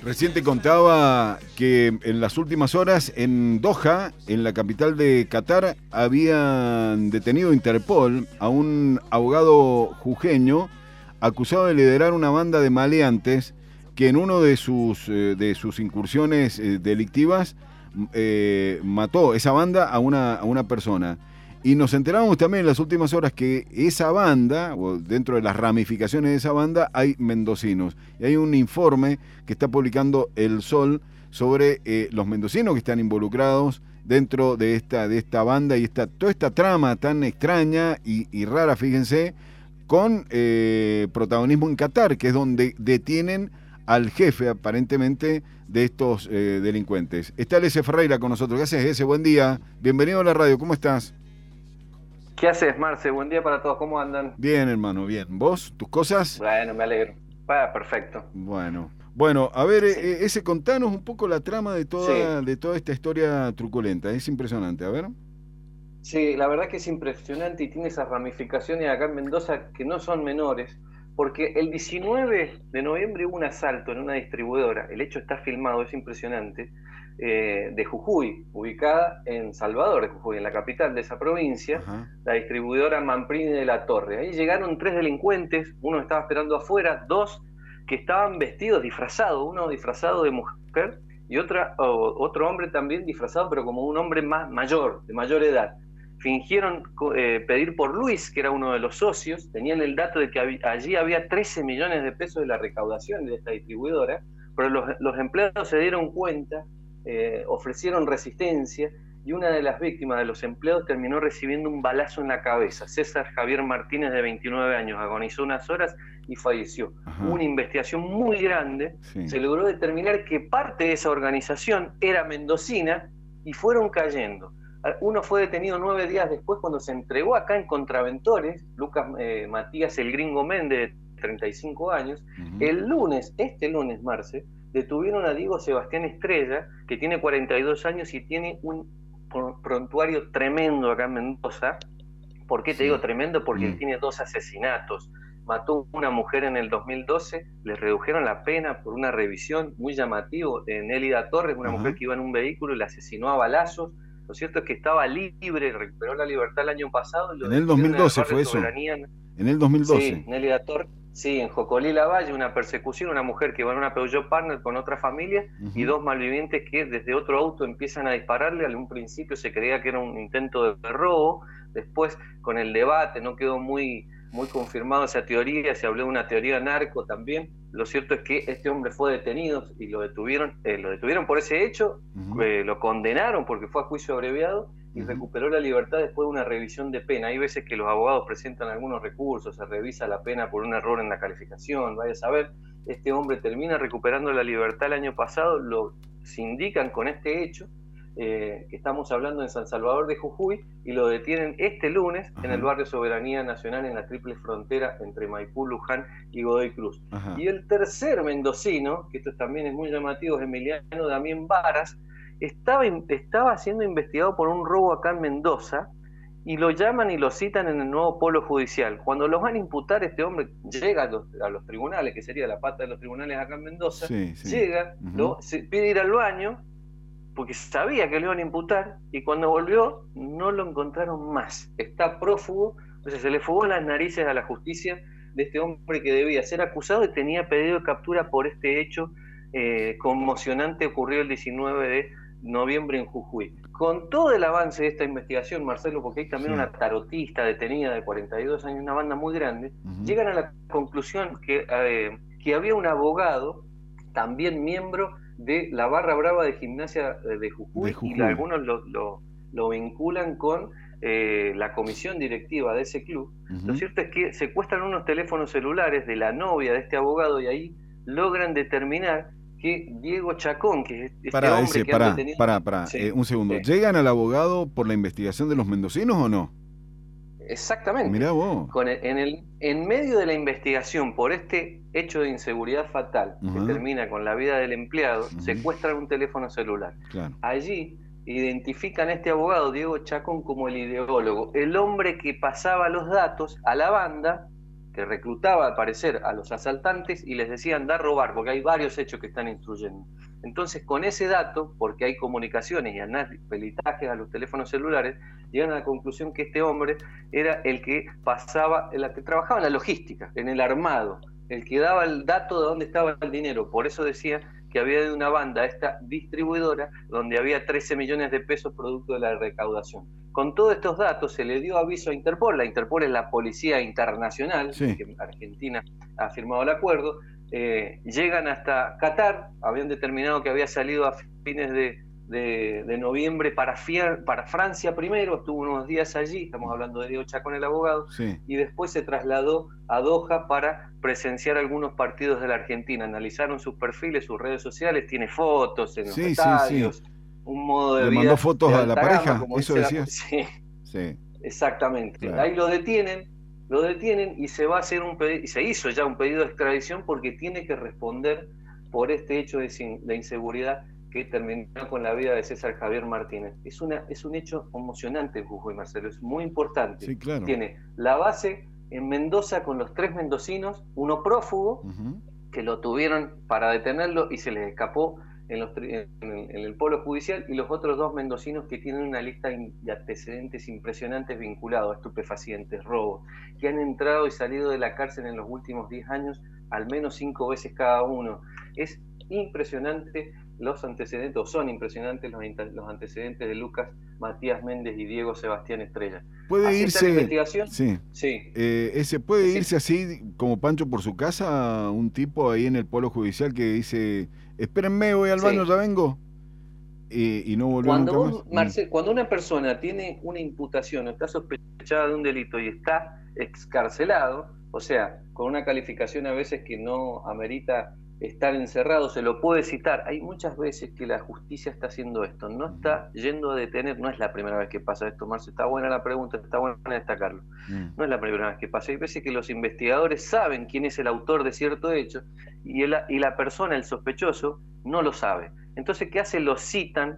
Recién te contaba que en las últimas horas en Doha, en la capital de Qatar, habían detenido Interpol a un abogado jujeño acusado de liderar una banda de maleantes que en uno de sus incursiones delictivas mató esa banda a una persona. Y nos enteramos también en las últimas horas que esa banda, o dentro de las ramificaciones de esa banda, hay mendocinos. Y hay un informe que está publicando El Sol sobre los mendocinos que están involucrados dentro de esta banda y toda esta trama tan extraña y rara, fíjense, con protagonismo en Qatar, que es donde detienen al jefe, aparentemente, de estos delincuentes. Está Ese Ferreira con nosotros. ¿Qué haces, Ese? Buen día. Bienvenido a la radio. ¿Cómo estás? ¿Qué haces, Marce? Buen día para todos, ¿cómo andan? Bien, hermano, bien. ¿Vos? ¿Tus cosas? Bueno, me alegro. Perfecto. Bueno, a ver, Sí, Ese, contanos un poco la trama de sí, toda esta historia truculenta. Es impresionante, a ver. sí, la verdad que es impresionante y tiene esas ramificaciones acá en Mendoza que no son menores, porque el 19 de noviembre hubo un asalto en una distribuidora, el hecho está filmado, es impresionante, de Jujuy, ubicada en Salvador de Jujuy, en la capital de esa provincia, Ajá. la distribuidora Manprini de la Torre. Ahí llegaron tres delincuentes, uno estaba esperando afuera, dos que estaban vestidos, disfrazados, uno disfrazado de mujer y otro hombre también disfrazado, pero como un hombre más mayor, de mayor edad. Fingieron pedir por Luis, que era uno de los socios, tenían el dato de que allí había 13 millones de pesos de la recaudación de esta distribuidora, pero los empleados se dieron cuenta, ofrecieron resistencia, y una de las víctimas de los empleados terminó recibiendo un balazo en la cabeza. César Javier Martínez, de 29 años, agonizó unas horas y falleció. Hubo Ajá. una investigación muy grande, Sí. se logró determinar que parte de esa organización era mendocina y fueron cayendo. Uno fue detenido 9 días después cuando se entregó acá en Contraventores, Lucas Matías el Gringo Méndez, de 35 años. Uh-huh. El lunes, este lunes, Marce, detuvieron a Diego Sebastián Estrella, que tiene 42 años y tiene un prontuario tremendo acá en Mendoza. ¿Por qué te digo Sí. tremendo? Porque Mm. tiene 2 asesinatos. Mató a una mujer en el 2012, le redujeron la pena por una revisión muy llamativo. Nélida Torres, una mujer Ajá. que iba en un vehículo y la asesinó a balazos. Lo cierto es que estaba libre, recuperó la libertad el año pasado y lo En el detuvieron en el 2012 barrio fue eso. Soberanía. En el Sí, 2012. Nélida Torres. Sí, en Jocolí Lavalle, una persecución, una mujer que va en una Peugeot Partner con otra familia y Uh-huh. dos malvivientes que desde otro auto empiezan a dispararle. Al un principio se creía que era un intento de robo, después con el debate no quedó muy confirmado esa teoría, se habló de una teoría narco también. Lo cierto es que este hombre fue detenido y lo detuvieron por ese hecho, Uh-huh. lo condenaron porque fue a juicio abreviado y Uh-huh. recuperó la libertad después de una revisión de pena. Hay veces que los abogados presentan algunos recursos, se revisa la pena por un error en la calificación, vaya a saber. Este hombre termina recuperando la libertad el año pasado, lo sindican con este hecho, que estamos hablando en San Salvador de Jujuy, y lo detienen este lunes en el Ajá. barrio Soberanía Nacional, en la triple frontera entre Maipú, Luján y Godoy Cruz. Ajá. Y el tercer mendocino, que esto también es muy llamativo, es Emiliano Damián Varas, estaba siendo investigado por un robo acá en Mendoza y lo llaman y lo citan en el nuevo polo judicial. Cuando los van a imputar, este hombre llega a los tribunales, que sería la pata de los tribunales acá en Mendoza, Sí, sí. llega, Uh-huh. se pide ir al baño porque sabía que lo iban a imputar y cuando volvió no lo encontraron más. Está prófugo, o sea, se le fugó las narices a la justicia de este hombre que debía ser acusado y tenía pedido de captura por este hecho conmocionante ocurrido el 19 de noviembre en Jujuy. Con todo el avance de esta investigación, Marcelo, porque hay también Sí. una tarotista detenida de 42 años, una banda muy grande, Uh-huh. llegan a la conclusión que había un abogado, también miembro de la barra brava de gimnasia de De Jujuy, y Jujuy. algunos lo vinculan con la comisión directiva de ese club. Lo Uh-huh. cierto es que secuestran unos teléfonos celulares de la novia de este abogado y ahí logran determinar que Diego Chacón, que es este Pará, hombre Ese, que han pará, detenido... pará, pará. Sí, Un segundo. sí, ¿Llegan al abogado por la investigación de los mendocinos o no? exactamente. Mirá vos. En medio de la investigación por este hecho de inseguridad fatal que Ajá. termina con la vida del empleado, Uh-huh. secuestran un teléfono celular. Claro. Allí identifican a este abogado, Diego Chacón, como el ideólogo, el hombre que pasaba los datos a la banda que reclutaba al parecer a los asaltantes y les decía andar a robar, porque hay varios hechos que están instruyendo. Entonces, con ese dato, porque hay comunicaciones y peritajes a los teléfonos celulares, llegan a la conclusión que este hombre era el que pasaba, el que trabajaba en la logística, en el armado, el que daba el dato de dónde estaba el dinero. Por eso decía que había de una banda, esta distribuidora, donde había 13 millones de pesos producto de la recaudación. Con todos estos datos se le dio aviso a Interpol. La Interpol es la policía internacional, sí, que Argentina ha firmado el acuerdo. Llegan hasta Qatar, habían determinado que había salido a fines de noviembre para Francia primero, estuvo unos días allí, estamos hablando de Diego Chacón, el abogado, sí. y después se trasladó a Doha para presenciar algunos partidos de la Argentina. Analizaron sus perfiles, sus redes sociales, tiene fotos en los estadios, un modo de ¿Le vida. mandó fotos de a la pareja? Gama, como ¿Eso decías? Sí, sí, exactamente. Claro. Ahí lo detienen y se va a hacer y se hizo ya un pedido de extradición porque tiene que responder por este hecho de inseguridad que terminó con la vida de César Javier Martínez. Es un hecho emocionante en Jujuy, Marcelo, es muy importante. Sí, claro. Tiene la base en Mendoza con los 3 mendocinos, uno prófugo, que lo tuvieron para detenerlo y se les escapó en el polo judicial, y los otros 2 mendocinos que tienen una lista de antecedentes impresionantes vinculados a estupefacientes, robos, que han entrado y salido de la cárcel en los últimos 10 años al menos 5 veces cada uno. Es impresionante los antecedentes, o son impresionantes los antecedentes de Lucas Matías Méndez y Diego Sebastián Estrella. ¿Puede ¿Así irse? está la investigación? Sí. Sí. ¿Puede Sí. irse así como Pancho por su casa, un tipo ahí en el polo judicial que dice, espérenme, voy al baño, ya vengo? Y no volvió nunca más. Marcelo, cuando una persona tiene una imputación o está sospechada de un delito y está excarcelado, o sea, con una calificación a veces que no amerita estar encerrado, se lo puede citar. Hay muchas veces que la justicia está haciendo esto, no está yendo a detener, no es la primera vez que pasa esto, Marcelo, está buena la pregunta, está buena destacarlo. No es la primera vez que pasa, hay veces que los investigadores saben quién es el autor de cierto hecho y la persona, el sospechoso, no lo sabe. Entonces, ¿qué hace? Lo citan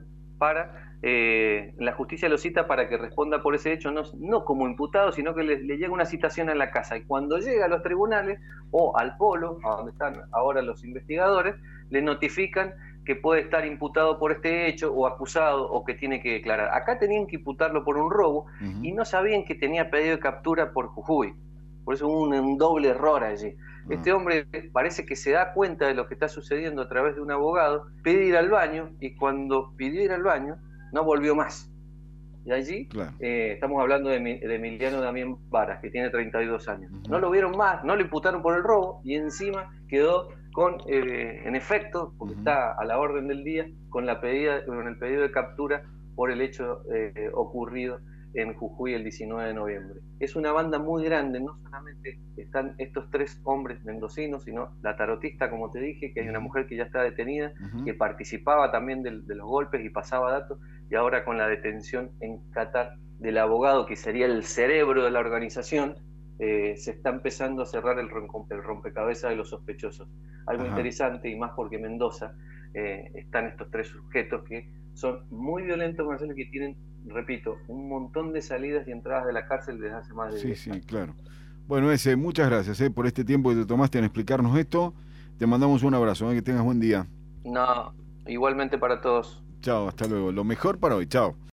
la justicia lo cita para que responda por ese hecho, no como imputado, sino que le llega una citación a la casa, y cuando llega a los tribunales o al polo, a donde están ahora los investigadores, le notifican que puede estar imputado por este hecho o acusado o que tiene que declarar. Acá tenían que imputarlo por un robo y no sabían que tenía pedido de captura por Jujuy. Por eso hubo un doble error allí. Este hombre parece que se da cuenta de lo que está sucediendo a través de un abogado, pide ir al baño, y cuando pidió ir al baño no volvió más. Y allí estamos hablando de Emiliano Damián Varas, que tiene 32 años. No lo vieron más, no lo imputaron por el robo y encima quedó en efecto, porque está a la orden del día, con el pedido de captura por el hecho ocurrido en Jujuy el 19 de noviembre. Es una banda muy grande, no solamente están estos 3 hombres mendocinos, sino la tarotista, como te dije, que hay una mujer que ya está detenida, que participaba también de los golpes y pasaba datos, y ahora con la detención en Qatar del abogado, que sería el cerebro de la organización, se está empezando a cerrar el rompecabezas de los sospechosos. Algo interesante, y más porque Mendoza están estos 3 sujetos que son muy violentos, Marcelo, que tienen, repito, un montón de salidas y entradas de la cárcel desde hace más de 10 años. Sí, claro. Bueno, muchas gracias por este tiempo que te tomaste en explicarnos esto. Te mandamos un abrazo, que tengas buen día. No, igualmente para todos. Chao, hasta luego. Lo mejor para hoy, chao.